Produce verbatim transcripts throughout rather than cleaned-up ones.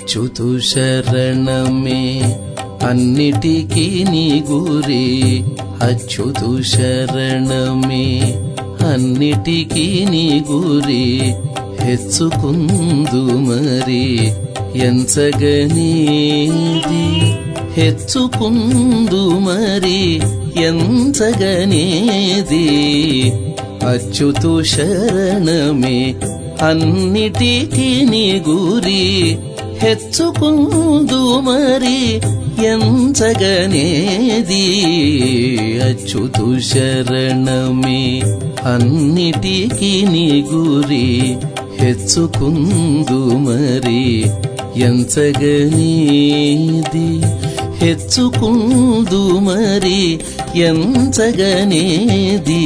అచ్యుతు శరణమే అన్నిటికీ నీ గురి, అచ్యుతు శరణమే అన్నిటికీ నీ గురి, హెచ్చుకుందు మరి ఎంచగనేది, హెచ్చుకుందు మరి ఎంచగనేది. అచ్యుతు శరణమే అన్నిటికీ నీ గురి, హెచ్చుకుందు మరి ఎంచగనేది. అచ్యుతు శరణమే అన్నిటికీ నీ గురి, హెచ్చుకుందు మరి ఎంచగనేది, హెచ్చుకుందు మరి ఎంచగనేది.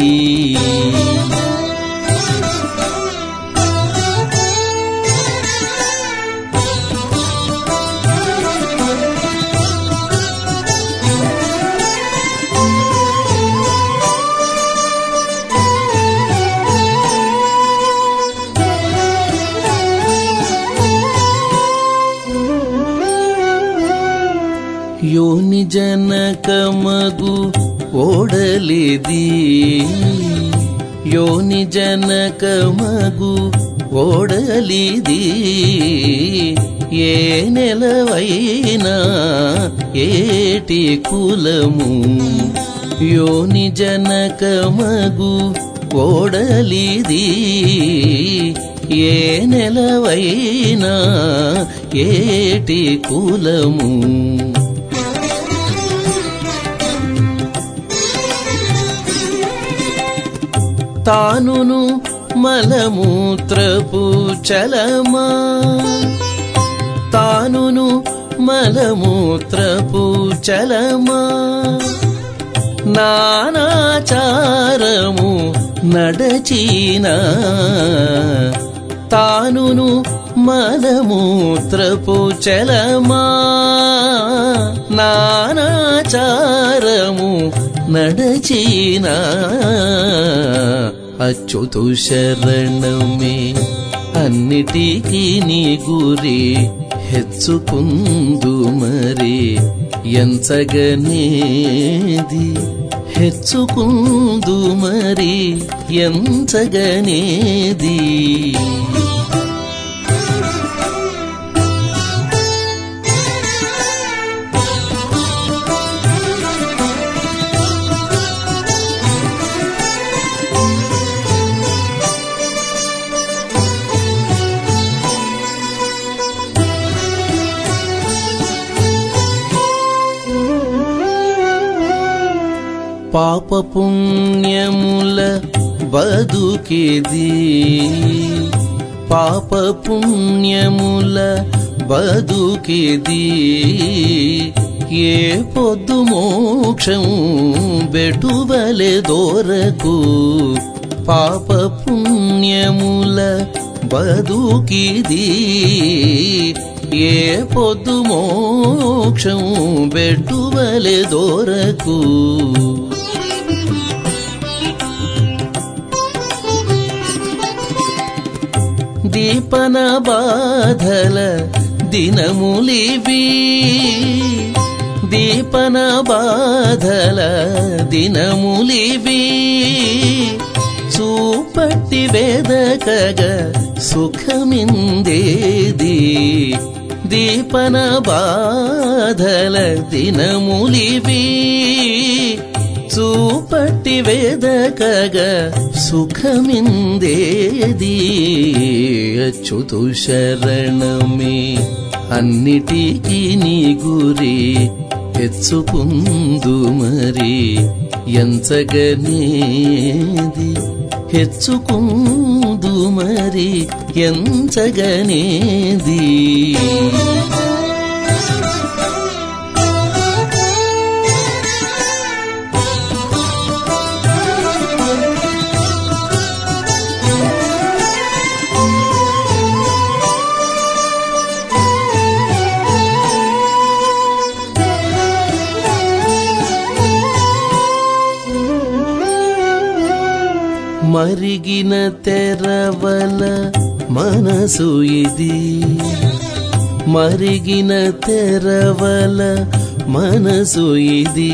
ಯೋನಿ ಜನಕಮಗು ಓಡಲಿದಿ, ಯೋನಿ ಜನಕಮಗು ಓಡಲಿದಿ. ఏ నెలవైనా ఏటి కులము, యోని జనకమగు ఓడలిది. ఏ నెలవైనా ఏటి కులము, తానును మలమూత్రపు చలమా, తానును మలమూత్రపు చలమా. నానాచారము నడచీనా, తానును మలమూత్రపు చలమా. నానాచారము నడచీనా. అచ్యుతు శరణమే అన్నిటికీ నీ గురి, హెచ్చుకుందు మరి ఎంచగనేది, హెచ్చుకుందు మరి ఎంచగనేది. పాప పుణ్యముల బదుకిది, పాప పుణ్యముల బదుకిది. ఏ పొద్దు మోక్షం బెటుబలె దొరకు, పాప పుణ్యముల బదుకిది. ఏ పొద్దు మోక్షం బెటుబలె దొరకు. దీపన బాధల దినములివి, దీపన బాధల దినములివి. చూపట్టి వేదకగా సుఖమిందేది, దీపన బాధల దినములివి. చూపట్టి వేదకగా సుఖమిందేది. అచ్యుతు శరణమే అన్నిటికీ నీ గురి, హెచ్చుకుందు మరి ఎంచగనేది, హెచ్చుకుందు మరి ఎంచగనేది. మరిగిన తెరవల మనసు ఇది, మరిగిన తెరవల మనసు ఇది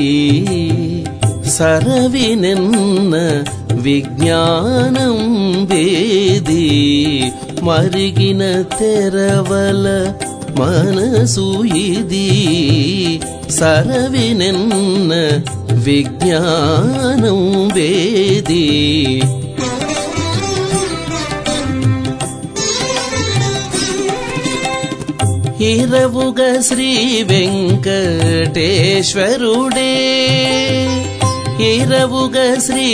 సరవినెన్న విజ్ఞానం వేది మరిగిన తెరవల మనసు ఇది సరవినెన్న విజ్ఞానం వేది ఇరవుగ శ్రీ వెంకటేశ్వరుడే ఇరవుగ శ్రీ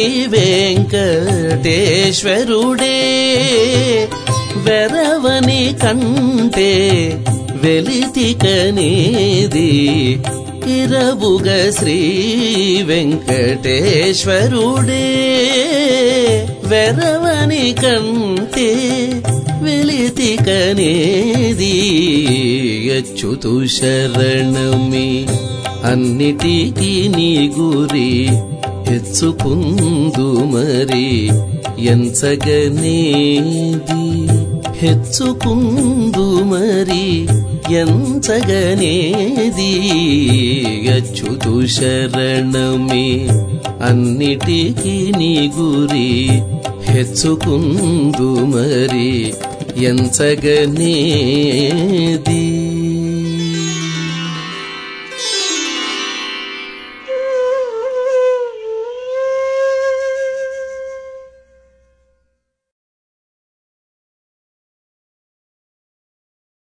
వెంకటేశ్వరుడే వెరవని కంటే వెలితికనేది ఇరవుగ శ్రీ వెంకటేశ్వరుడే వెరవని కంటే వెలితికనేది అచ్యుతు శరణమే అన్నిటికీ నీ గురి హెచ్చుకుందు మరి ఎంచగనేది హెచ్చుకుందు మరి ఎంచగనేది అచ్యుతు శరణమే అన్నిటికీ నీ గురి హెచ్చుకుందు మరి ఎంచగనేది